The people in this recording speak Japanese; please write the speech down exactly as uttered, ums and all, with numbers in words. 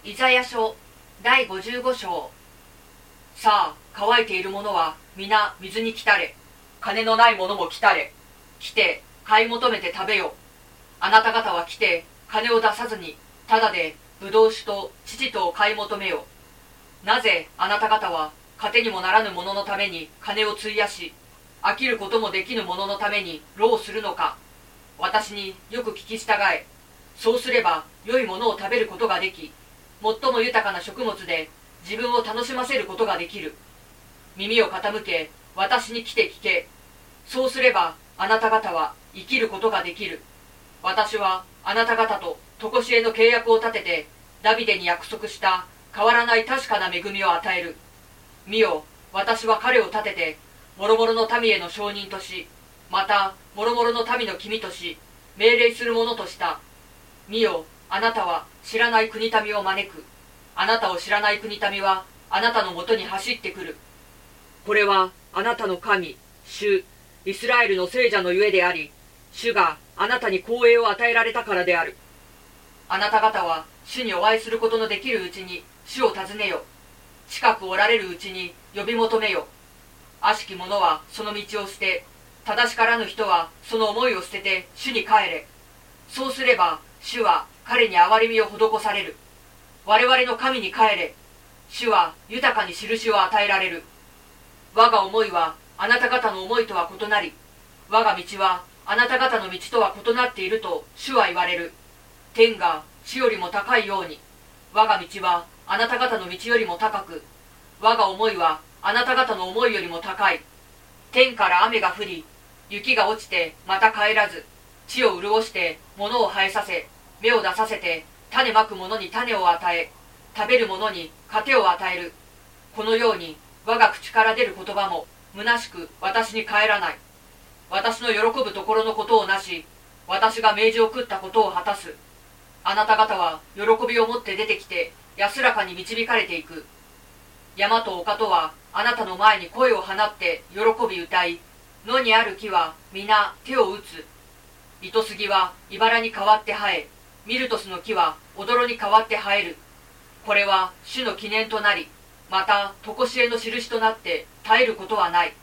イザヤ書だいごじゅうご章。さあ乾いている者は皆水に来たれ、金のない者も来たれ。来て買い求めて食べよ。あなた方は来て金を出さずにただでブドウ酒と乳とを買い求めよ。なぜあなた方は糧にもならぬ者のために金を費やし、飽きることもできぬ者のために労するのか。私によく聞き従え。そうすれば良いものを食べることができ、最も豊かな食物で自分を楽しませることができる。耳を傾け私に来て聞け。そうすればあなた方は生きることができる。私はあなた方と常しえの契約を立てて、ダビデに約束した変わらない確かな恵みを与える。見よ、私は彼を立てて諸々の民への証人とし、また諸々の民の君とし、命令する者とした。見よ、あなたは知らない国民を招く。あなたを知らない国民はあなたのもとに走ってくる。これはあなたの神、主、イスラエルの聖者のゆえであり、主があなたに光栄を与えられたからである。あなた方は主にお会いすることのできるうちに主を訪ねよ。近くおられるうちに呼び求めよ。悪しき者はその道を捨て、正しからぬ人はその思いを捨てて主に帰れ。そうすれば主は彼に憐れみを施される。我々の神に帰れ。主は豊かに印を与えられる。我が思いはあなた方の思いとは異なり、我が道はあなた方の道とは異なっていると主は言われる。天が地よりも高いように、我が道はあなた方の道よりも高く、我が思いはあなた方の思いよりも高い。天から雨が降り、雪が落ちてまた帰らず、地を潤して物を生えさせ、芽を出させて、種まく者に種を与え、食べる者に糧を与える。このように我が口から出る言葉も虚しく私に帰らない。私の喜ぶところのことをなし、私が命じを食ったことを果たす。あなた方は喜びを持って出てきて安らかに導かれていく。山と丘とはあなたの前に声を放って喜び歌い、野にある木は皆手を打つ。糸杉は茨に変わって生え、ミルトスの木は踊ろに変わって生える。これは主の記念となり、また常しえの印となって絶えることはない。